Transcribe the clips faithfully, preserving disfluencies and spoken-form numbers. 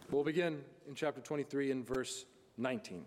We'll begin in chapter twenty-three in verse nineteen.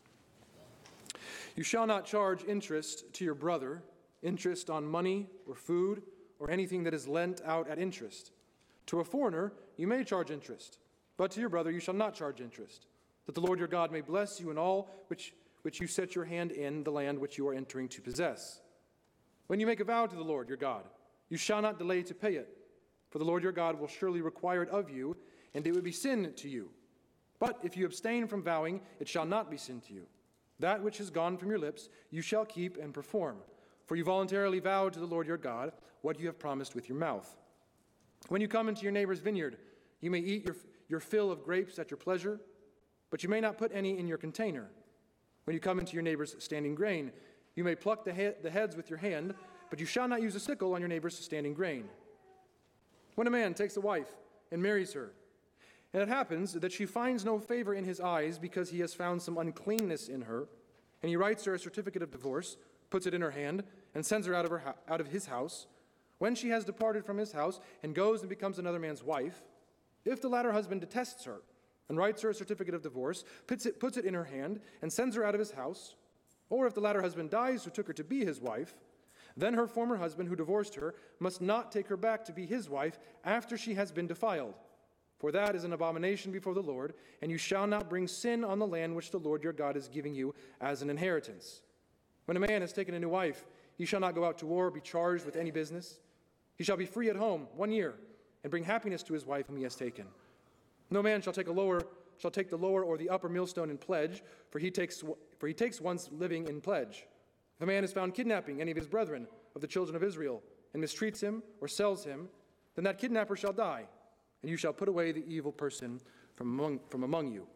You shall not charge interest to your brother, interest on money or food or anything that is lent out at interest. To a foreigner you may charge interest, but to your brother you shall not charge interest, that the Lord your God may bless you in all which, which you set your hand in the land which you are entering to possess. When you make a vow to the Lord your God, you shall not delay to pay it, for the Lord your God will surely require it of you, and it would be sin to you. But if you abstain from vowing, it shall not be sin to you. That which has gone from your lips you shall keep and perform, for you voluntarily vowed to the Lord your God what you have promised with your mouth. When you come into your neighbor's vineyard, you may eat your, your fill of grapes at your pleasure, but you may not put any in your container. When you come into your neighbor's standing grain, you may pluck the, he- the heads with your hand, but you shall not use a sickle on your neighbor's standing grain. When a man takes a wife and marries her, and it happens that she finds no favor in his eyes because he has found some uncleanness in her, and he writes her a certificate of divorce, puts it in her hand, and sends her out of, her, out of his house, when she has departed from his house and goes and becomes another man's wife, if the latter husband detests her and writes her a certificate of divorce, puts it, puts it in her hand, and sends her out of his house, or if the latter husband dies who took her to be his wife, then her former husband who divorced her must not take her back to be his wife after she has been defiled. For that is an abomination before the Lord, and you shall not bring sin on the land which the Lord your God is giving you as an inheritance. When a man has taken a new wife, he shall not go out to war or be charged with any business. He shall be free at home one year, and bring happiness to his wife whom he has taken. No man shall take a lower shall take the lower or the upper millstone in pledge, for he takes for he takes one's living in pledge. If a man is found kidnapping any of his brethren of the children of Israel, and mistreats him or sells him, then that kidnapper shall die, and you shall put away the evil person from among, from among you.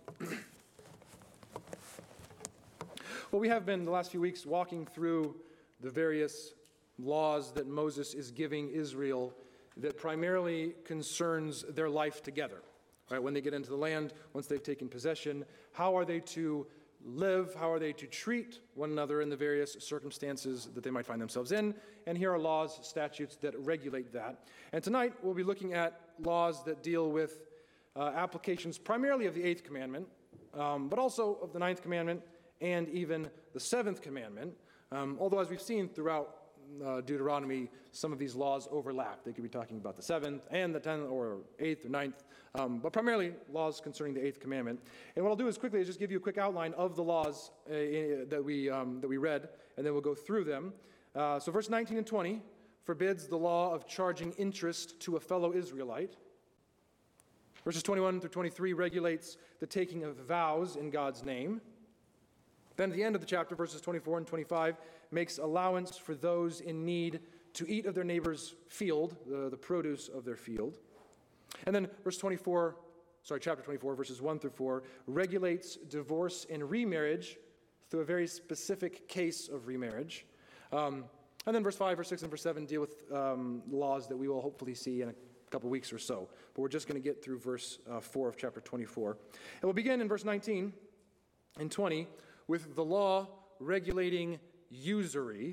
Well, we have been the last few weeks walking through the various laws that Moses is giving Israel that primarily concerns their life together. Right? When they get into the land, once they've taken possession, how are they to live? How are they to treat one another in the various circumstances that they might find themselves in? And here are laws, statutes that regulate that. And tonight we'll be looking at laws that deal with uh, applications primarily of the eighth commandment, um, but also of the ninth commandment and even the seventh commandment. Um, although, as we've seen throughout uh, Deuteronomy, some of these laws overlap. They could be talking about the seventh and the tenth or eighth or ninth, um, but primarily laws concerning the eighth commandment. And what I'll do is quickly is just give you a quick outline of the laws uh, that we um, that we read, and then we'll go through them. Uh, so verse nineteen and twenty forbids the law of charging interest to a fellow Israelite. Verses twenty-one through twenty-three regulates the taking of vows in God's name. Then at the end of the chapter, verses twenty-four and twenty-five, makes allowance for those in need to eat of their neighbor's field, the, the produce of their field. And then verse twenty-four, sorry, chapter twenty-four, verses one through four, regulates divorce and remarriage through a very specific case of remarriage. Um, and then verse five, verse six, and verse seven deal with um, laws that we will hopefully see in a couple weeks or so. But we're just going to get through verse uh, four of chapter twenty-four. And we'll begin in verse nineteen and twenty with the law regulating usury,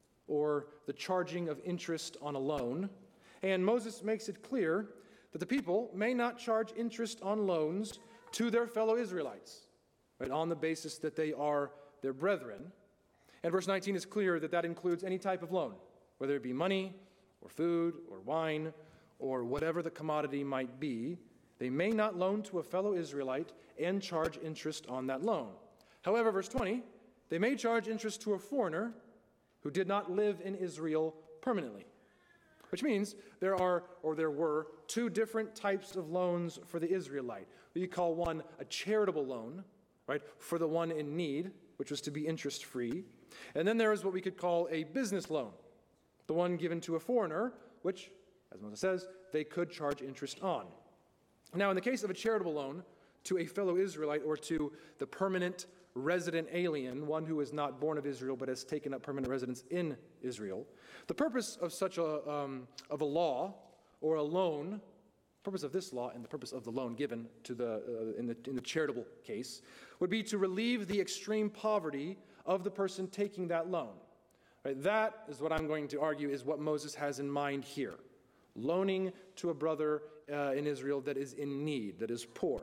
or the charging of interest on a loan. And Moses makes it clear that the people may not charge interest on loans to their fellow Israelites, right, on the basis that they are their brethren. And verse nineteen is clear that that includes any type of loan, whether it be money or food or wine or whatever the commodity might be. They may not loan to a fellow Israelite and charge interest on that loan. However, verse twenty, they may charge interest to a foreigner who did not live in Israel permanently, which means there are, or there were, two different types of loans for the Israelite. We call one a charitable loan, right, for the one in need, which was to be interest-free. And then there is what we could call a business loan, the one given to a foreigner, which, as Moses says, they could charge interest on. Now, in the case of a charitable loan to a fellow Israelite or to the permanent resident alien, one who is not born of Israel but has taken up permanent residence in Israel, the purpose of such a um, of a law or a loan, purpose of this law and the purpose of the loan given to the uh, in the in the charitable case would be to relieve the extreme poverty of the person taking that loan. Right? That is what I'm going to argue is what Moses has in mind here. Loaning to a brother uh, in Israel that is in need, that is poor.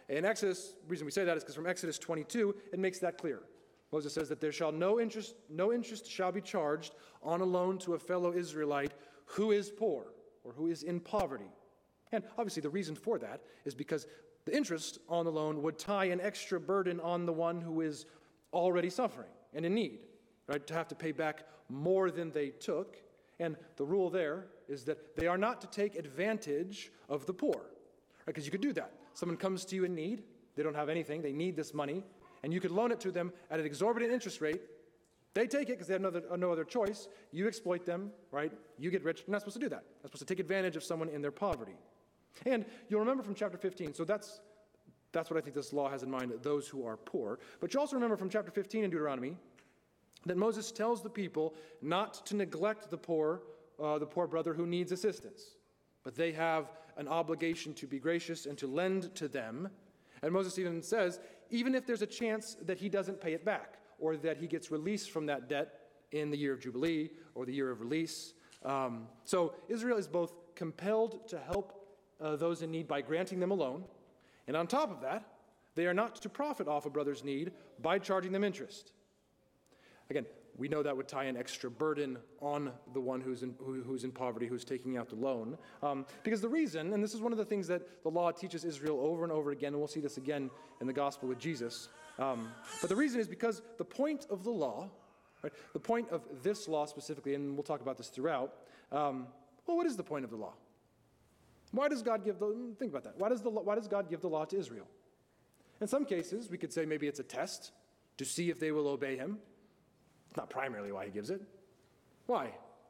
In Exodus, the reason we say that is because from Exodus twenty-two, it makes that clear. Moses says that there shall no interest, no interest shall be charged on a loan to a fellow Israelite who is poor or who is in poverty. And obviously the reason for that is because the interest on the loan would tie an extra burden on the one who is already suffering and in need, right? To have to pay back more than they took. And the rule there is that they are not to take advantage of the poor, right? Because you could do that. Someone comes to you in need. They don't have anything. They need this money. And you could loan it to them at an exorbitant interest rate. They take it because they have no other, no other choice. You exploit them, right? You get rich. You're not supposed to do that. You're supposed to take advantage of someone in their poverty. And you'll remember from chapter fifteen, so that's that's what I think this law has in mind, those who are poor. But you also remember from chapter fifteen in Deuteronomy that Moses tells the people not to neglect the poor, uh, the poor brother who needs assistance. But they have an obligation to be gracious and to lend to them. And Moses even says, even if there's a chance that he doesn't pay it back, or that he gets released from that debt in the year of Jubilee or the year of release. Um, so Israel is both compelled to help uh, those in need by granting them a loan, and on top of that, they are not to profit off a brother's need by charging them interest. Again, we know that would tie an extra burden on the one who's in, who, who's in poverty, who's taking out the loan. Um, because the reason, and this is one of the things that the law teaches Israel over and over again, and we'll see this again in the gospel with Jesus, um, but the reason is because the point of the law, right, the point of this law specifically, and we'll talk about this throughout, um, well, what is the point of the law? Why does God give the, think about that, why does, the, why does God give the law to Israel? In some cases, we could say maybe it's a test to see if they will obey him. It's not primarily why he gives it. Why?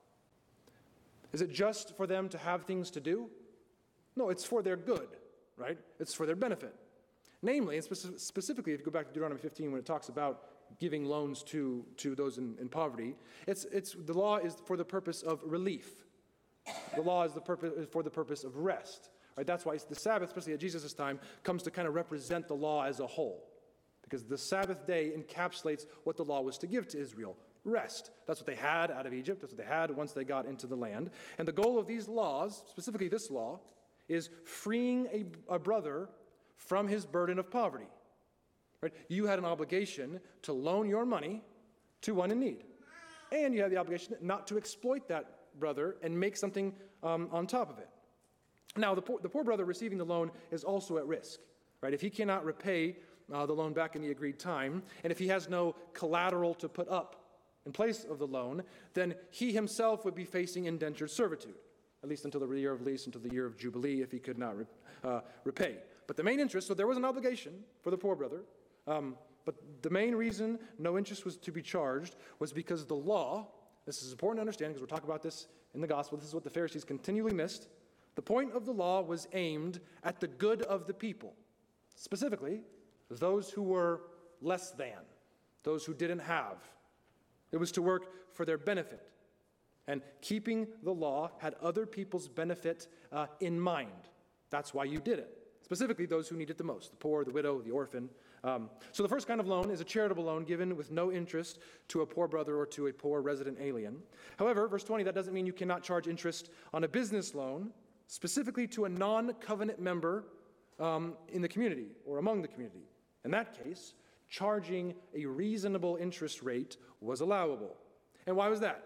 Is it just for them to have things to do? No, it's for their good, right? It's for their benefit. Namely, and speci- specifically, if you go back to Deuteronomy fifteen, when it talks about giving loans to, to those in, in poverty, it's, it's, the law is for the purpose of relief. The law is the purpose, is for the purpose of rest. Right? That's why the Sabbath, especially at Jesus' time, comes to kind of represent the law as a whole. Because the Sabbath day encapsulates what the law was to give to Israel, rest. That's what they had out of Egypt. That's what they had once they got into the land. And the goal of these laws, specifically this law, is freeing a, a brother from his burden of poverty. Right? You had an obligation to loan your money to one in need. And you had the obligation not to exploit that brother and make something um, on top of it. Now, the poor, the poor brother receiving the loan is also at risk. Right? If he cannot repay Uh, the loan back in the agreed time, and if he has no collateral to put up in place of the loan, then he himself would be facing indentured servitude, at least until the year of lease, until the year of Jubilee, if he could not re- uh, repay. But the main interest, so there was an obligation for the poor brother, um, but the main reason no interest was to be charged was because the law, this is important to understand because we'll talk about this in the gospel, this is what the Pharisees continually missed, the point of the law was aimed at the good of the people, specifically those who were less than, those who didn't have. It was to work for their benefit. And keeping the law had other people's benefit uh, in mind. That's why you did it. Specifically, those who need it the most, the poor, the widow, the orphan. Um, so the first kind of loan is a charitable loan given with no interest to a poor brother or to a poor resident alien. However, verse twenty, that doesn't mean you cannot charge interest on a business loan, specifically to a non-covenant member um, in the community or among the community. In that case, charging a reasonable interest rate was allowable. And why was that?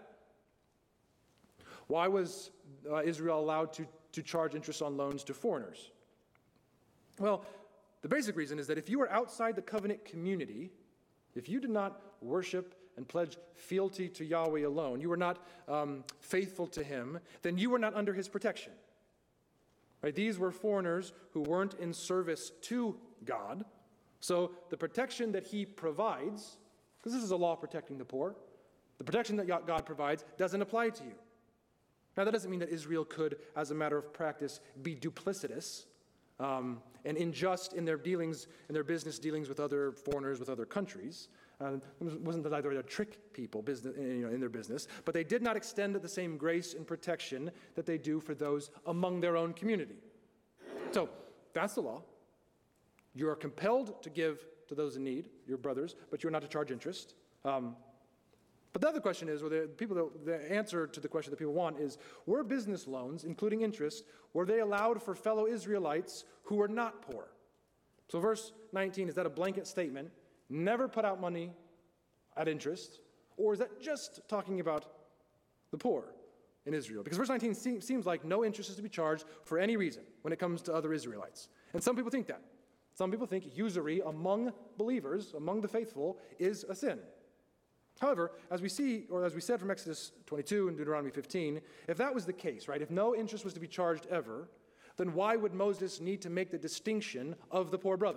Why was uh, Israel allowed to, to charge interest on loans to foreigners? Well, the basic reason is that if you were outside the covenant community, if you did not worship and pledge fealty to Yahweh alone, you were not um, faithful to him, then you were not under his protection. Right? These were foreigners who weren't in service to God. So the protection that he provides, because this is a law protecting the poor, the protection that God provides doesn't apply to you. Now, that doesn't mean that Israel could, as a matter of practice, be duplicitous um, and unjust in their dealings, in their business dealings with other foreigners, with other countries. Uh, it wasn't that either to trick people business, you know, in their business, but they did not extend the same grace and protection that they do for those among their own community. So that's the law. You are compelled to give to those in need, your brothers, but you're not to charge interest. Um, but the other question is, or the people, that, the answer to the question that people want is, were business loans, including interest, were they allowed for fellow Israelites who were not poor? So verse nineteen, is that a blanket statement? Never put out money at interest? Or is that just talking about the poor in Israel? Because verse nineteen seems, seems like no interest is to be charged for any reason when it comes to other Israelites. And some people think that. Some people think usury among believers, among the faithful, is a sin. However, as we see, or as we said from Exodus twenty-two and Deuteronomy fifteen, if that was the case, right, if no interest was to be charged ever, then why would Moses need to make the distinction of the poor brother?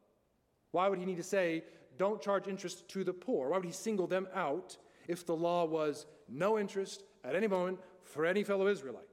Why would he need to say, don't charge interest to the poor? Why would he single them out if the law was no interest at any moment for any fellow Israelite?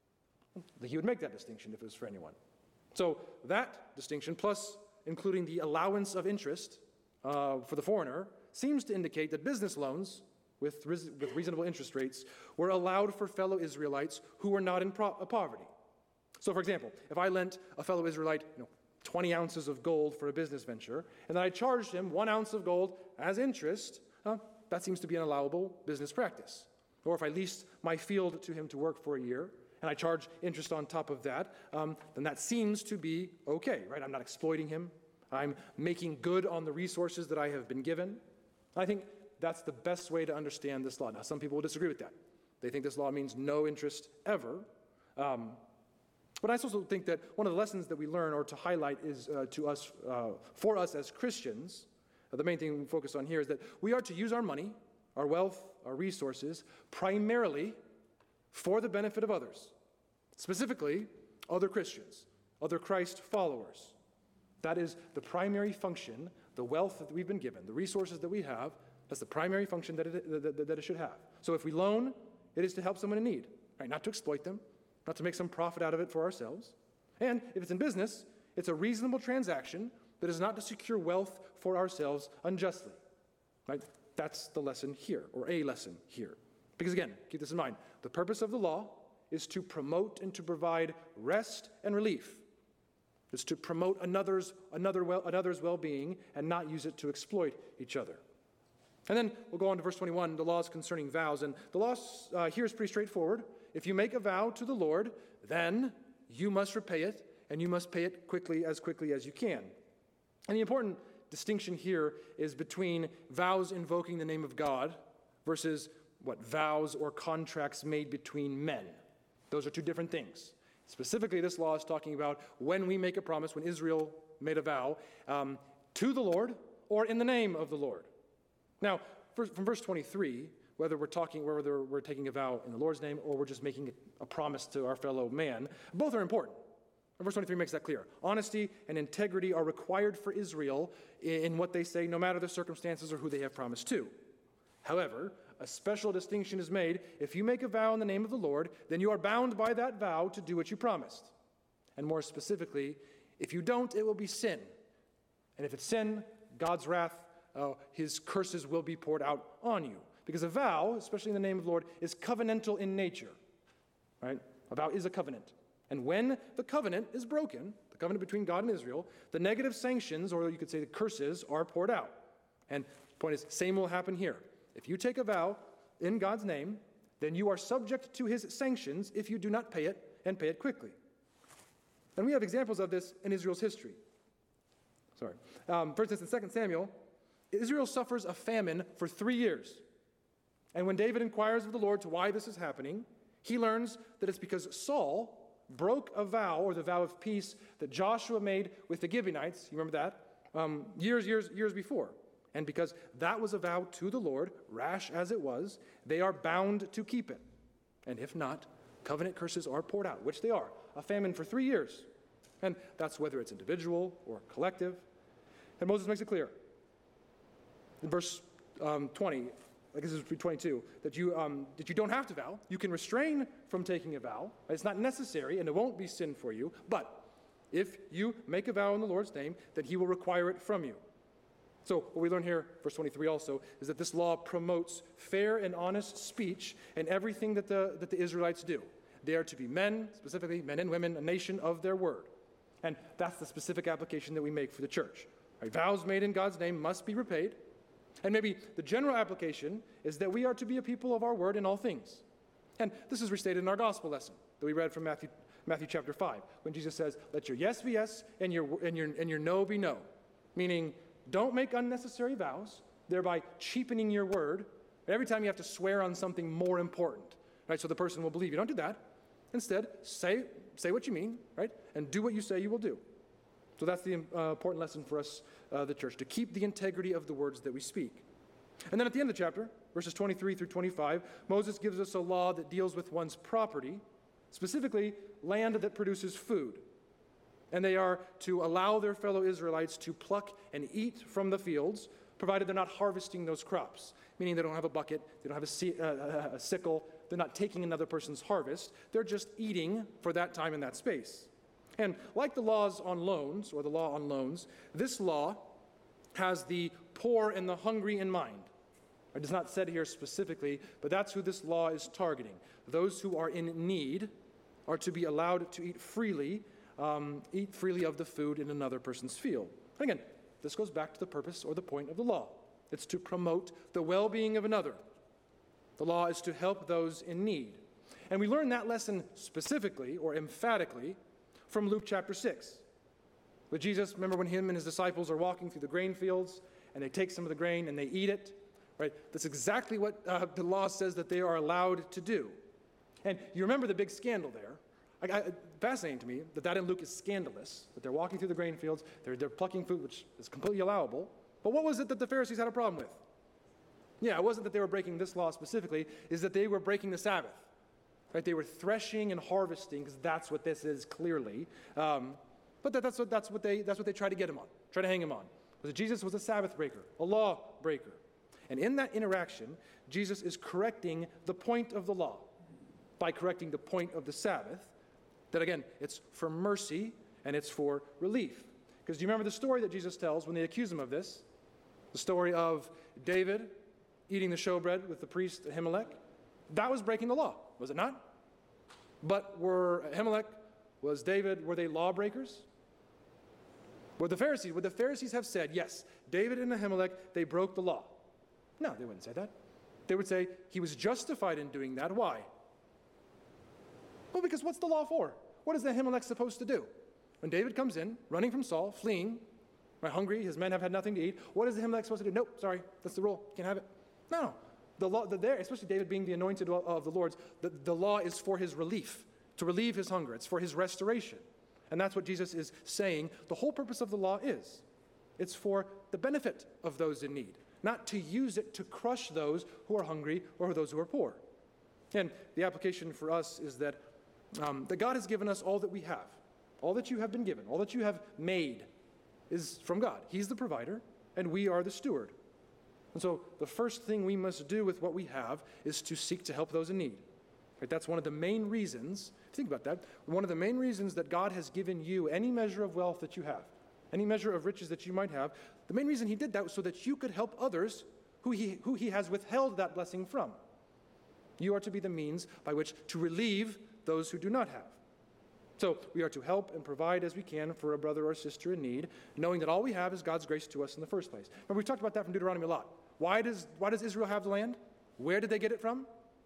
He would make that distinction if it was for anyone. So that distinction, plus including the allowance of interest uh, for the foreigner, seems to indicate that business loans with, ris- with reasonable interest rates were allowed for fellow Israelites who were not in pro- poverty. So, for example, if I lent a fellow Israelite, you know, twenty ounces of gold for a business venture, and then I charged him one ounce of gold as interest, uh, that seems to be an allowable business practice. Or if I leased my field to him to work for a year, and I charge interest on top of that, um, then that seems to be okay, right? I'm not exploiting him. I'm making good on the resources that I have been given. I think that's the best way to understand this law. Now, some people will disagree with that. They think this law means no interest ever. Um, but I also think that one of the lessons that we learn or to highlight is uh, to us, uh, for us as Christians, uh, the main thing we focus on here is that we are to use our money, our wealth, our resources, primarily for the benefit of others, specifically other Christians, other Christ followers. That is the primary function, the wealth that we've been given, the resources that we have, that's the primary function that it, that, that it should have. So if we loan, it is to help someone in need, right? Not to exploit them, not to make some profit out of it for ourselves. And if it's in business, it's a reasonable transaction that is not to secure wealth for ourselves unjustly, right? That's the lesson here, or a lesson here. Because again, keep this in mind, the purpose of the law is to promote and to provide rest and relief. It's to promote another's, another well, another's well-being and not use it to exploit each other. And then we'll go on to verse twenty-one, the laws concerning vows. And the law uh, here is pretty straightforward. If you make a vow to the Lord, then you must repay it, and you must pay it quickly, as quickly as you can. And the important distinction here is between vows invoking the name of God versus what vows or contracts made between men. Those are two different things. Specifically, this law is talking about when we make a promise, when Israel made a vow, um, to the Lord or in the name of the Lord. Now, from verse twenty-three, whether we're talking, whether we're taking a vow in the Lord's name or we're just making a promise to our fellow man, both are important. And verse twenty-three makes that clear. Honesty and integrity are required for Israel in what they say, no matter the circumstances or who they have promised to. However, a special distinction is made. If you make a vow in the name of the Lord, then you are bound by that vow to do what you promised. And more specifically, if you don't, it will be sin. And if it's sin, God's wrath, uh, his curses will be poured out on you. Because a vow, especially in the name of the Lord, is covenantal in nature. Right? A vow is a covenant. And when the covenant is broken, the covenant between God and Israel, the negative sanctions, or you could say the curses, are poured out. And the point is, same will happen here. If you take a vow in God's name, then you are subject to his sanctions if you do not pay it and pay it quickly. And we have examples of this in Israel's history. Sorry. Um, for instance, in Second Samuel, Israel suffers a famine for three years. And when David inquires of the Lord to why this is happening, he learns that it's because Saul broke a vow, or the vow of peace, that Joshua made with the Gibeonites, you remember that, um, years, years, years before. And because that was a vow to the Lord, rash as it was, they are bound to keep it. And if not, covenant curses are poured out, which they are. A famine for three years. And that's whether it's individual or collective. And Moses makes it clear. In verse um, twenty, I guess it's twenty-two, that you, um, that you don't have to vow. You can refrain from taking a vow. It's not necessary, and it won't be sin for you. But if you make a vow in the Lord's name, then he will require it from you. So what we learn here, verse twenty-three also, is that this law promotes fair and honest speech in everything that the, that the Israelites do. They are to be men, specifically men and women, a nation of their word. And that's the specific application that we make for the church. Right? Vows made in God's name must be repaid. And maybe the general application is that we are to be a people of our word in all things. And this is restated in our gospel lesson that we read from Matthew, Matthew chapter five, when Jesus says, let your yes be yes and your, and your, and your no be no. Meaning, don't make unnecessary vows, thereby cheapening your word. Every time you have to swear on something more important, right? So the person will believe you. Don't do that. Instead, say, say what you mean, right? And do what you say you will do. So that's the uh, important lesson for us, uh, the church, to keep the integrity of the words that we speak. And then at the end of the chapter, verses twenty-three through twenty-five, Moses gives us a law that deals with one's property, specifically land that produces food. And they are to allow their fellow Israelites to pluck and eat from the fields, provided they're not harvesting those crops, meaning they don't have a bucket, they don't have a, si- uh, a sickle, they're not taking another person's harvest, they're just eating for that time in that space. And like the laws on loans, or the law on loans, this law has the poor and the hungry in mind. It is not said here specifically, but that's who this law is targeting. Those who are in need are to be allowed to eat freely, um, eat freely of the food in another person's field. And again, this goes back to the purpose or the point of the law. It's to promote the well-being of another. The law is to help those in need. And we learn that lesson specifically or emphatically from Luke chapter six. With Jesus, remember when him and his disciples are walking through the grain fields and they take some of the grain and they eat it, right? That's exactly what uh, the law says that they are allowed to do. And you remember the big scandal there. I, I, fascinating to me that that in Luke is scandalous, that they're walking through the grain fields, they're, they're plucking food, which is completely allowable. But what was it that the Pharisees had a problem with? Yeah, it wasn't that they were breaking this law specifically, is that they were breaking the Sabbath. Right? They were threshing and harvesting, because that's what this is clearly. Um, but that, that's, what, that's, what they, that's what they tried to get him on, try to hang him on. Because Jesus was a Sabbath breaker, a law breaker. And in that interaction, Jesus is correcting the point of the law by correcting the point of the Sabbath, that again, it's for mercy and it's for relief. Because do you remember the story that Jesus tells when they accuse him of this? The story of David eating the showbread with the priest Ahimelech? That was breaking the law, was it not? But were Ahimelech, was David, were they lawbreakers? Would the Pharisees, would the Pharisees have said, yes, David and Ahimelech, they broke the law? No, they wouldn't say that. They would say he was justified in doing that. Why? Well, because what's the law for? What is Ahimelech supposed to do? When David comes in, running from Saul, fleeing, right, hungry, his men have had nothing to eat, what is Ahimelech supposed to do? Nope, sorry, that's the rule, can't have it. No, no. The law, the, there, especially David being the anointed of the Lord's, the, the law is for his relief, to relieve his hunger. It's for his restoration. And that's what Jesus is saying the whole purpose of the law is. It's for the benefit of those in need, not to use it to crush those who are hungry or those who are poor. And the application for us is that, um, that God has given us all that we have. All that you have been given, all that you have made is from God. He's the provider, and we are the steward. And so the first thing we must do with what we have is to seek to help those in need. Right? That's one of the main reasons, think about that, one of the main reasons that God has given you any measure of wealth that you have, any measure of riches that you might have, the main reason he did that was so that you could help others who he, who he has withheld that blessing from. You are to be the means by which to relieve those who do not have. So we are to help and provide as we can for a brother or sister in need, knowing that all we have is God's grace to us in the first place. Remember, we've talked about that from Deuteronomy a lot. Why does, why does Israel have the land? Where did they get it from?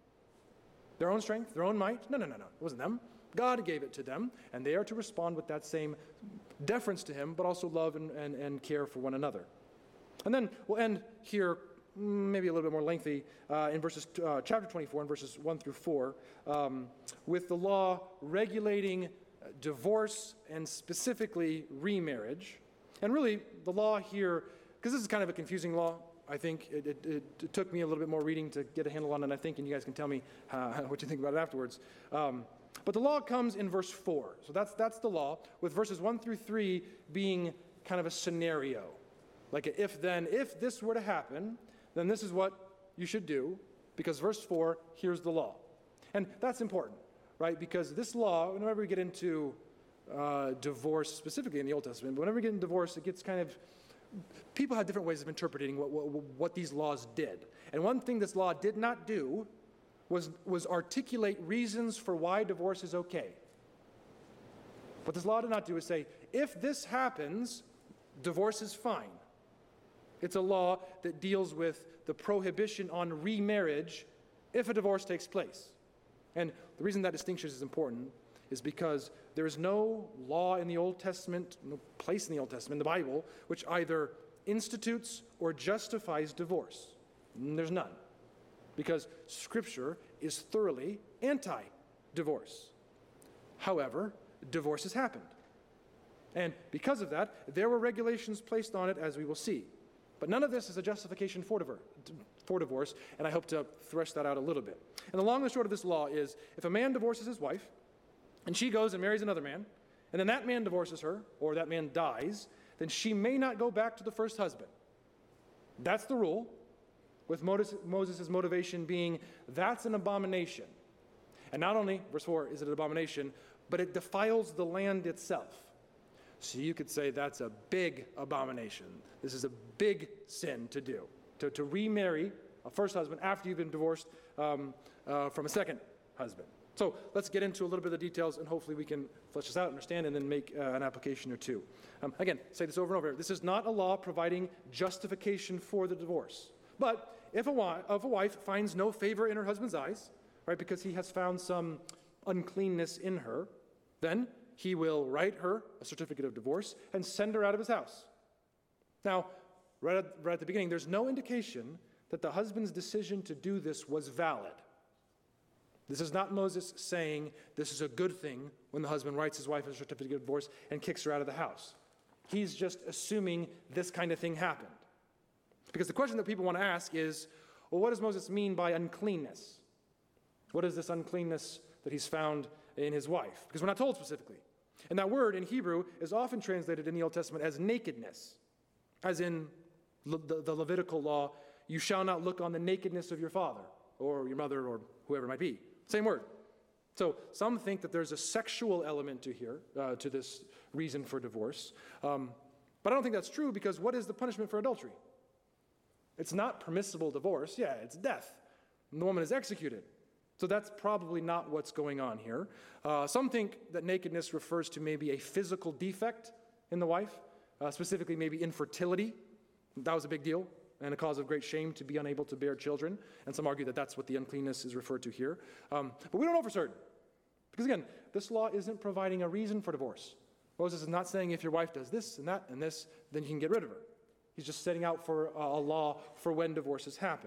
Their own strength, their own might? No, no, no, no. It wasn't them. God gave it to them, and they are to respond with that same deference to him, but also love and, and, and care for one another. And then we'll end here, maybe a little bit more lengthy, uh, in verses uh, chapter twenty-four, in verses one through four, um, with the law regulating divorce and specifically remarriage. And really, the law here, because this is kind of a confusing law, I think it, it, it, it took me a little bit more reading to get a handle on it, I think, and you guys can tell me uh, what you think about it afterwards. Um, but the law comes in verse four. So that's, that's the law, with verses one through three being kind of a scenario. Like a if then, if this were to happen, then this is what you should do, because verse four, here's the law. And that's important, right? Because this law, whenever we get into uh, divorce, specifically in the Old Testament, but whenever we get into divorce, it gets kind of, people have different ways of interpreting what, what, what these laws did. And one thing this law did not do was, was articulate reasons for why divorce is okay. What this law did not do is say, if this happens, divorce is fine. It's a law that deals with the prohibition on remarriage if a divorce takes place. And the reason that distinction is important is because there is no law in the Old Testament, no place in the Old Testament, the Bible, which either institutes or justifies divorce. There's none. Because Scripture is thoroughly anti-divorce. However, divorce has happened. And because of that, there were regulations placed on it, as we will see. But none of this is a justification for divorce, for divorce, and I hope to thresh that out a little bit. And the long and the short of this law is, if a man divorces his wife, and she goes and marries another man, and then that man divorces her, or that man dies, then she may not go back to the first husband. That's the rule, with Moses' motivation being, that's an abomination. And not only, verse four, is it an abomination, but it defiles the land itself. So you could say that's a big abomination. This is a big sin to do, to, to remarry a first husband after you've been divorced um, uh, from a second husband. So let's get into a little bit of the details, and hopefully we can flesh this out, understand, and then make uh, an application or two. Um, again, say this over and over. This is not a law providing justification for the divorce. But if a, wife, if a wife finds no favor in her husband's eyes, right, because he has found some uncleanness in her, then he will write her a certificate of divorce and send her out of his house. Now, right at, right at the beginning, there's no indication that the husband's decision to do this was valid. This is not Moses saying this is a good thing when the husband writes his wife a certificate of divorce and kicks her out of the house. He's just assuming this kind of thing happened. Because the question that people want to ask is, well, what does Moses mean by uncleanness? What is this uncleanness that he's found in his wife? Because we're not told specifically. And that word in Hebrew is often translated in the Old Testament as nakedness, as in Le- the, the Levitical law, you shall not look on the nakedness of your father or your mother or whoever it might be. Same word. So some think that there's a sexual element to here, uh, to this reason for divorce. Um, but I don't think that's true, because what is the punishment for adultery? It's not permissible divorce. Yeah, it's death. And the woman is executed. So that's probably not what's going on here. Uh, some think that nakedness refers to maybe a physical defect in the wife, uh, specifically maybe infertility. That was a big deal and a cause of great shame to be unable to bear children. And some argue that that's what the uncleanness is referred to here. Um, but we don't know for certain. Because again, this law isn't providing a reason for divorce. Moses is not saying if your wife does this and that and this, then you can get rid of her. He's just setting out for a, a law for when divorces happen.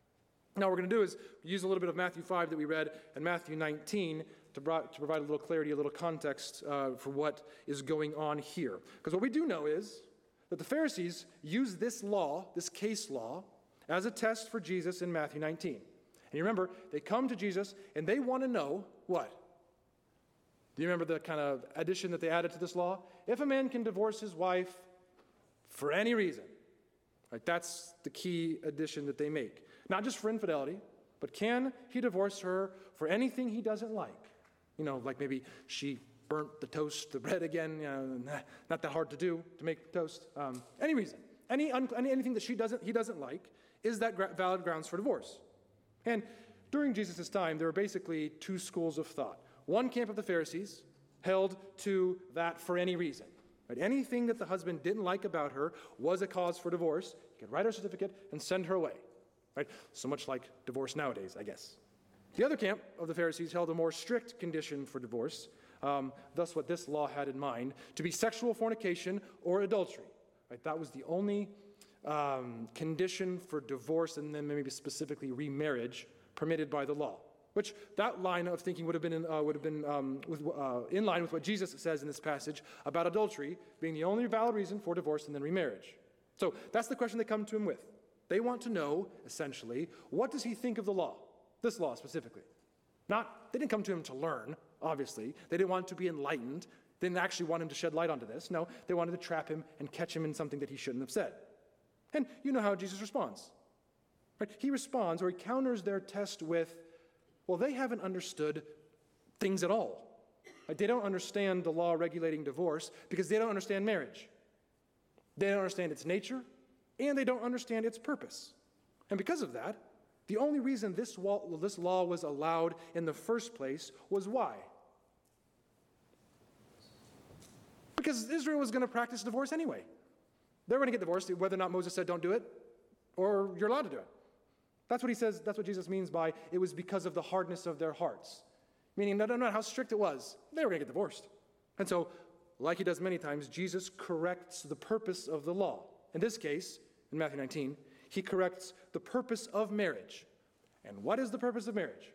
Now what we're going to do is use a little bit of Matthew five that we read and Matthew nineteen to, bro- to provide a little clarity, a little context uh, for what is going on here. Because what we do know is that the Pharisees use this law, this case law, as a test for Jesus in Matthew nineteen. And you remember, they come to Jesus and they want to know what? Do you remember the kind of addition that they added to this law? If a man can divorce his wife for any reason, right, that's the key addition that they make. Not just for infidelity, but can he divorce her for anything he doesn't like? You know, like maybe she burnt the toast, the bread again, you know, not that hard to do, to make toast. Um, any reason, any, un- any anything that she doesn't, he doesn't like, is that gra- valid grounds for divorce? And during Jesus' time, there were basically two schools of thought. One camp of the Pharisees held to that for any reason. Right? Anything that the husband didn't like about her was a cause for divorce. He could write her a certificate and send her away. Right? So much like divorce nowadays, I guess. The other camp of the Pharisees held a more strict condition for divorce, um, thus what this law had in mind, to be sexual fornication or adultery. Right? That was the only um, condition for divorce, and then maybe specifically remarriage, permitted by the law. Which that line of thinking would have been in, uh, would have been um, with, uh, in line with what Jesus says in this passage about adultery being the only valid reason for divorce and then remarriage. So that's the question they come to him with. They want to know, essentially, what does he think of the law? This law specifically. Not, they didn't come to him to learn, obviously. They didn't want to be enlightened. They didn't actually want him to shed light onto this. No, they wanted to trap him and catch him in something that he shouldn't have said. And you know how Jesus responds. Right? He responds, or he counters their test with, well, they haven't understood things at all. Like, they don't understand the law regulating divorce because they don't understand marriage. They don't understand its nature, and they don't understand its purpose. And because of that, the only reason this, law, this law was allowed in the first place was why? Because Israel was going to practice divorce anyway. They were going to get divorced whether or not Moses said don't do it, or you're allowed to do it. That's what he says, that's what Jesus means by it was because of the hardness of their hearts. Meaning, no, no, no, how strict it was. They were going to get divorced. And so, like he does many times, Jesus corrects the purpose of the law. In this case, in Matthew nineteen, he corrects the purpose of marriage. And what is the purpose of marriage?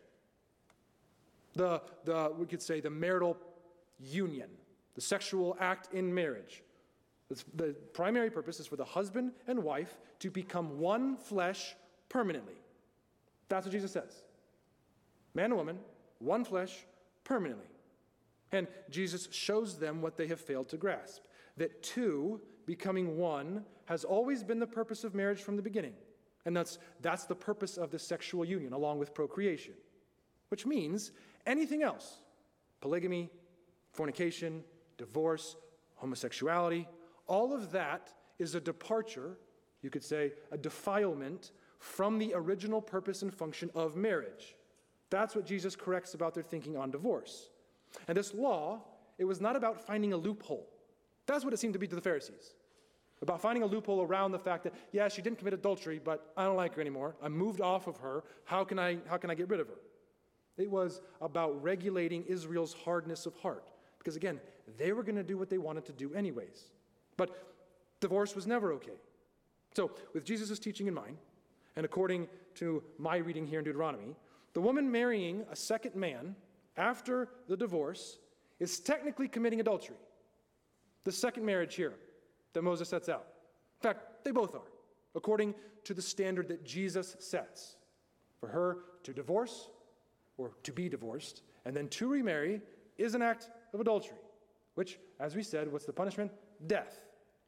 The, the we could say, the marital union, the sexual act in marriage. It's, the primary purpose is for the husband and wife to become one flesh permanently. That's what Jesus says. Man and woman, one flesh permanently. And Jesus shows them what they have failed to grasp, that two becoming one has always been the purpose of marriage from the beginning. And that's, that's the purpose of the sexual union, along with procreation. Which means anything else, polygamy, fornication, divorce, homosexuality, all of that is a departure, you could say a defilement, from the original purpose and function of marriage. That's what Jesus corrects about their thinking on divorce. And this law, it was not about finding a loophole. That's what it seemed to be to the Pharisees. About finding a loophole around the fact that, yeah, she didn't commit adultery, but I don't like her anymore. I moved off of her. How can I, how can I get rid of her? It was about regulating Israel's hardness of heart. Because again, they were going to do what they wanted to do anyways. But divorce was never okay. So with Jesus' teaching in mind, and according to my reading here in Deuteronomy, the woman marrying a second man after the divorce is technically committing adultery. The second marriage here that Moses sets out. In fact, they both are, according to the standard that Jesus sets. For her to divorce or to be divorced and then to remarry is an act of adultery, which, as we said, what's the punishment? Death.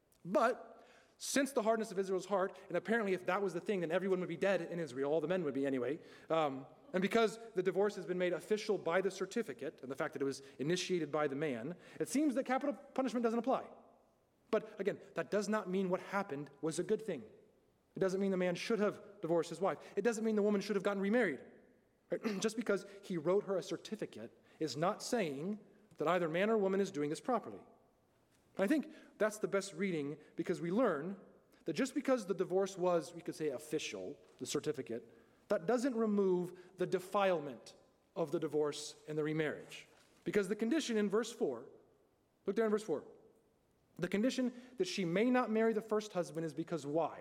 But since the hardness of Israel's heart, and apparently if that was the thing, then everyone would be dead in Israel, all the men would be anyway, um, and because the divorce has been made official by the certificate, and the fact that it was initiated by the man, it seems that capital punishment doesn't apply. But again, that does not mean what happened was a good thing. It doesn't mean the man should have divorced his wife. It doesn't mean the woman should have gotten remarried. Right? Just because he wrote her a certificate is not saying that either man or woman is doing this properly. I think that's the best reading, because we learn that just because the divorce was, we could say, official, the certificate, that doesn't remove the defilement of the divorce and the remarriage. Because the condition in verse four, look there in verse four, the condition that she may not marry the first husband is because why?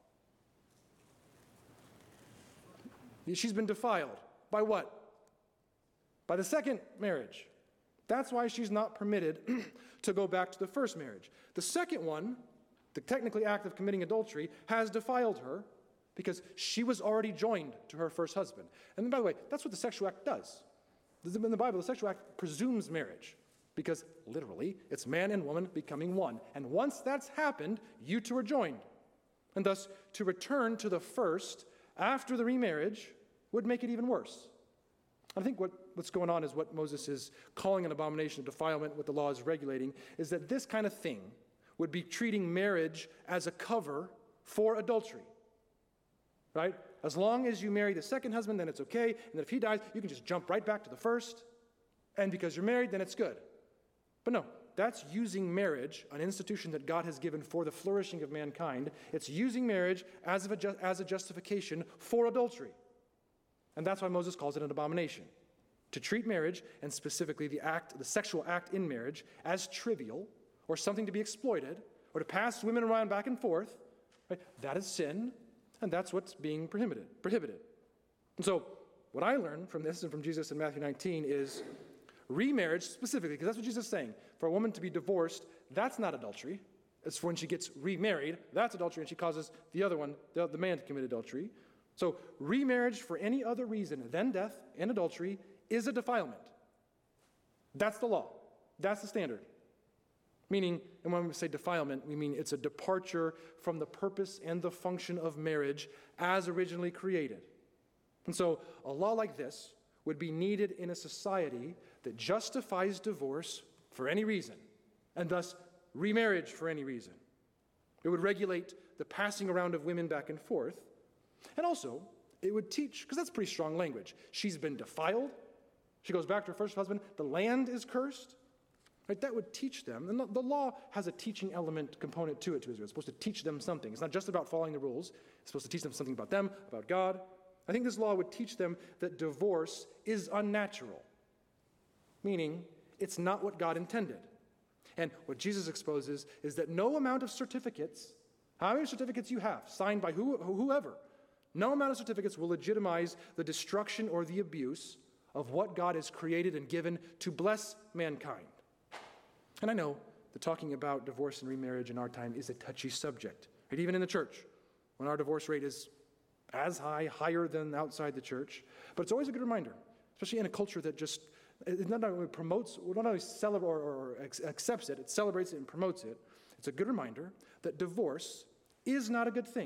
She's been defiled. By what? By the second marriage. That's why she's not permitted to go back to the first marriage. The second one, the technically act of committing adultery, has defiled her because she was already joined to her first husband. And by the way, that's what the sexual act does. In the Bible, the sexual act presumes marriage because literally it's man and woman becoming one. And once that's happened, you two are joined. And thus, to return to the first after the remarriage would make it even worse. I think what, what's going on is what Moses is calling an abomination of defilement, what the law is regulating, is that this kind of thing would be treating marriage as a cover for adultery. Right? As long as you marry the second husband, then it's okay. And then if he dies, you can just jump right back to the first. And because you're married, then it's good. But no, that's using marriage, an institution that God has given for the flourishing of mankind. It's using marriage as, a, ju- as a justification for adultery. And that's why Moses calls it an abomination. To treat marriage, and specifically the act, the sexual act in marriage, as trivial, or something to be exploited, or to pass women around back and forth, right? That is sin, and that's what's being prohibited. prohibited. And so, what I learned from this and from Jesus in Matthew nineteen is remarriage specifically, because that's what Jesus is saying. For a woman to be divorced, that's not adultery. It's when she gets remarried, that's adultery, and she causes the other one, the, the man, to commit adultery. So remarriage for any other reason than death and adultery is a defilement. That's the law. That's the standard. Meaning, and when we say defilement, we mean it's a departure from the purpose and the function of marriage as originally created. And so a law like this would be needed in a society that justifies divorce for any reason, and thus remarriage for any reason. It would regulate the passing around of women back and forth. And also, it would teach, because that's pretty strong language. She's been defiled. She goes back to her first husband. The land is cursed. Right? That would teach them. And the law has a teaching element component to it to Israel. It's supposed to teach them something. It's not just about following the rules. It's supposed to teach them something about them, about God. I think this law would teach them that divorce is unnatural. meaning it's not what God intended. And what Jesus exposes is that no amount of certificates, how many certificates you have, signed by who, whoever, no amount of certificates will legitimize the destruction or the abuse of what God has created and given to bless mankind. And I know that talking about divorce and remarriage in our time is a touchy subject, right? Even in the church, when our divorce rate is as high, higher than outside the church. But it's always a good reminder, especially in a culture that just it not only promotes, not only celebrates or, or accepts it, it celebrates it and promotes it. It's a good reminder that divorce is not a good thing.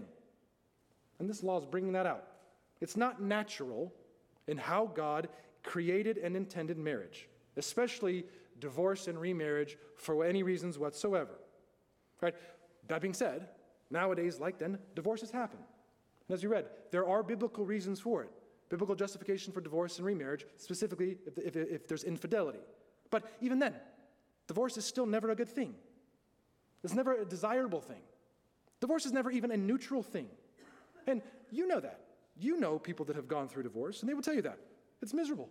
And this law is bringing that out. It's not natural in how God created and intended marriage, especially divorce and remarriage for any reasons whatsoever. Right? That being said, nowadays, like then, divorces happen. And as you read, there are biblical reasons for it. Biblical justification for divorce and remarriage, specifically if, if, if there's infidelity. But even then, divorce is still never a good thing. It's never a desirable thing. Divorce is never even a neutral thing. And you know that. You know people that have gone through divorce, and they will tell you that. It's miserable.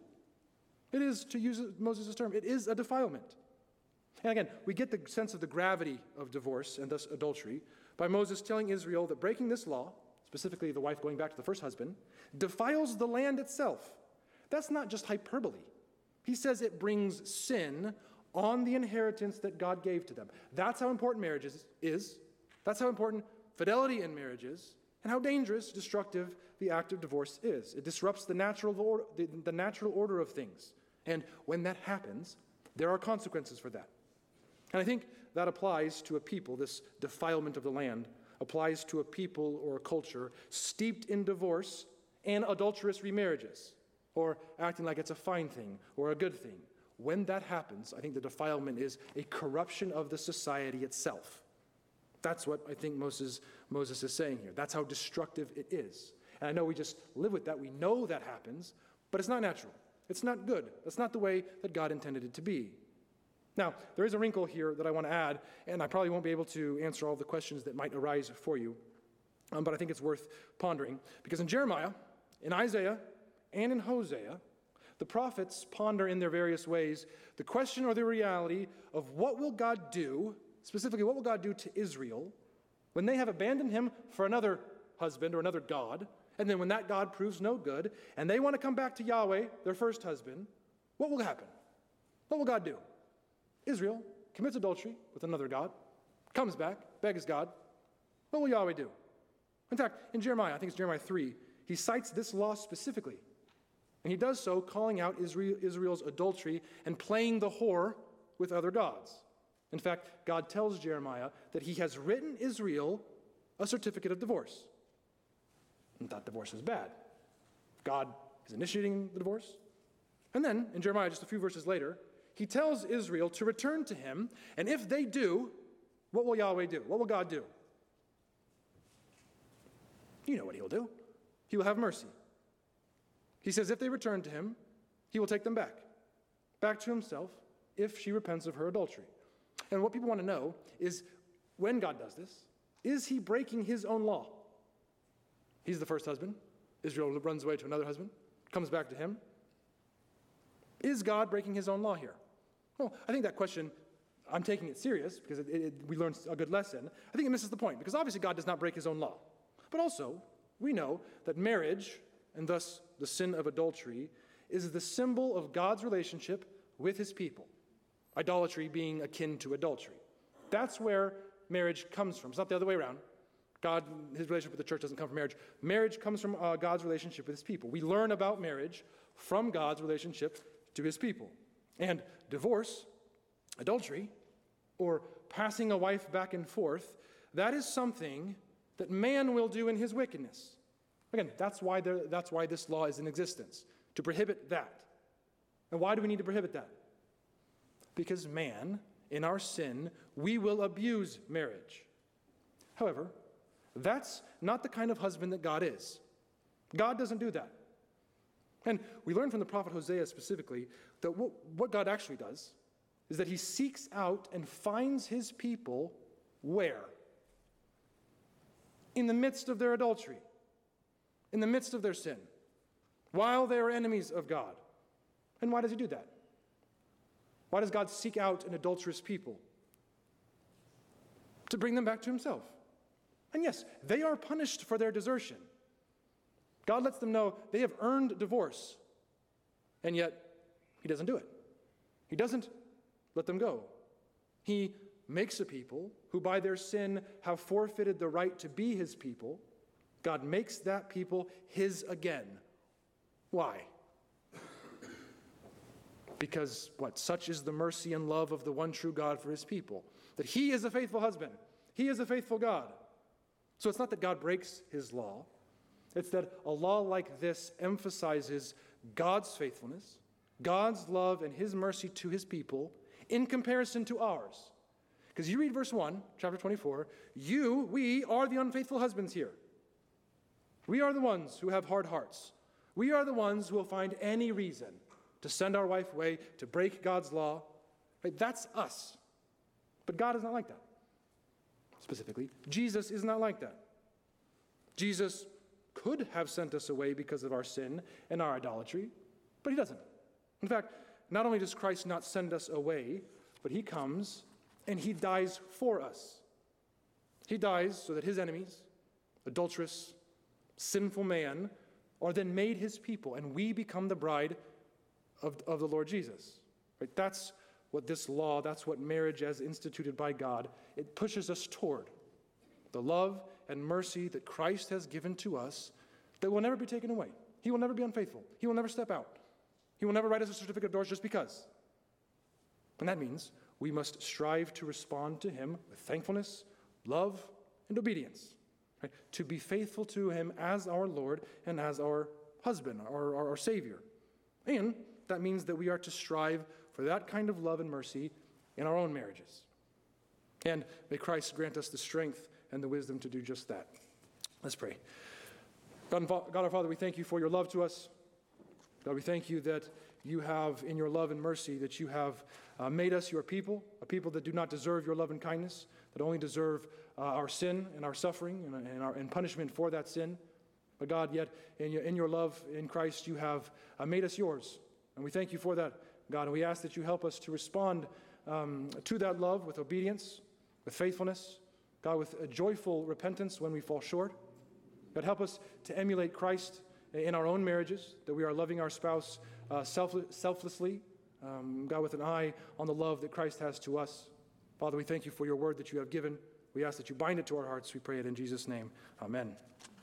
It is, to use Moses' term, it is a defilement. And again, we get the sense of the gravity of divorce and thus adultery by Moses telling Israel that breaking this law, specifically the wife going back to the first husband, defiles the land itself. That's not just hyperbole. He says it brings sin on the inheritance that God gave to them. That's how important marriage is. is. That's how important fidelity in marriage is, and how dangerous, destructive the act of divorce is. It disrupts the natural, or, the, the natural order of things. And when that happens, there are consequences for that. And I think that applies to a people, this defilement of the land, applies to a people or a culture steeped in divorce and adulterous remarriages, or acting like it's a fine thing or a good thing. When that happens, I think the defilement is a corruption of the society itself. That's what I think Moses, Moses is saying here. That's how destructive it is. And I know we just live with that. We know that happens, but it's not natural. It's not good. That's not the way that God intended it to be. Now, there is a wrinkle here that I want to add, and I probably won't be able to answer all the questions that might arise for you, um, but I think it's worth pondering. Because in Jeremiah, in Isaiah, and in Hosea, the prophets ponder in their various ways the question or the reality of what will God do, specifically what will God do to Israel when they have abandoned him for another husband or another god, and then when that god proves no good, and they want to come back to Yahweh, their first husband, what will happen? What will God do? Israel commits adultery with another god, comes back, begs God. What will Yahweh do? In fact, in Jeremiah, I think it's Jeremiah three, he cites this law specifically. And he does so calling out Israel, Israel's adultery and playing the whore with other gods. In fact, God tells Jeremiah that he has written Israel a certificate of divorce. And that divorce is bad. God is initiating the divorce. And then, in Jeremiah, just a few verses later, he tells Israel to return to him, and if they do, what will Yahweh do? What will God do? You know what he will do. He will have mercy. He says if they return to him, he will take them back, back to himself, if she repents of her adultery. And what people want to know is, when God does this, is he breaking his own law? He's the first husband. Israel runs away to another husband, comes back to him. Is God breaking his own law here? Well, I think that question, I'm taking it serious because it, it, we learned a good lesson. I think it misses the point because obviously God does not break his own law. But also, we know that marriage, and thus the sin of adultery, is the symbol of God's relationship with his people. Idolatry being akin to adultery. That's where marriage comes from. It's not the other way around. God, his relationship with the church doesn't come from marriage. Marriage comes from uh, God's relationship with his people. We learn about marriage from God's relationship to his people. And divorce, adultery, or passing a wife back and forth, that is something that man will do in his wickedness. Again, that's why, there, that's why this law is in existence, to prohibit that. And why do we need to prohibit that? Because man, in our sin, we will abuse marriage. However, that's not the kind of husband that God is. God doesn't do that. And we learn from the prophet Hosea specifically that what, what God actually does is that he seeks out and finds his people where? In the midst of their adultery, in the midst of their sin, while they are enemies of God. And why does he do that? Why does God seek out an adulterous people? To bring them back to himself. And yes, they are punished for their desertion. God lets them know they have earned divorce, and yet he doesn't do it. He doesn't let them go. He makes a people who by their sin have forfeited the right to be his people. God makes that people his again. Why? Because what? Such is the mercy and love of the one true God for his people, that he is a faithful husband. He is a faithful God. So it's not that God breaks his law. It's that a law like this emphasizes God's faithfulness, God's love and his mercy to his people in comparison to ours. Because you read verse one, chapter twenty-four, you, we are the unfaithful husbands here. We are the ones who have hard hearts. We are the ones who will find any reason to send our wife away, to break God's law. Right? That's us. But God is not like that. Specifically, Jesus is not like that. Jesus could have sent us away because of our sin and our idolatry, but he doesn't. In fact, not only does Christ not send us away, but he comes and he dies for us. He dies so that his enemies, adulterous, sinful man, are then made his people, and we become the bride of, of the Lord Jesus. Right? That's what this law, that's what marriage as instituted by God, it pushes us toward. The love and mercy that Christ has given to us that will never be taken away. He will never be unfaithful. He will never step out. He will never write us a certificate of divorce just because. And that means we must strive to respond to him with thankfulness, love, and obedience. Right? To be faithful to him as our Lord and as our husband, our, our, our Savior. And that means that we are to strive for that kind of love and mercy in our own marriages. And may Christ grant us the strength and the wisdom to do just that. Let's pray. God, God our Father, we thank you for your love to us. God, we thank you that you have, in your love and mercy, that you have uh, made us your people, a people that do not deserve your love and kindness, that only deserve uh, our sin and our suffering and, and, our, and punishment for that sin. But God, yet in your, in your love in Christ, you have uh, made us yours. And we thank you for that, God. And we ask that you help us to respond um, to that love with obedience, with faithfulness, God, with a joyful repentance when we fall short. God, help us to emulate Christ in our own marriages, that we are loving our spouse uh, self- selflessly, um, God, with an eye on the love that Christ has to us. Father, we thank you for your word that you have given. We ask that you bind it to our hearts. We pray it in Jesus' name. Amen.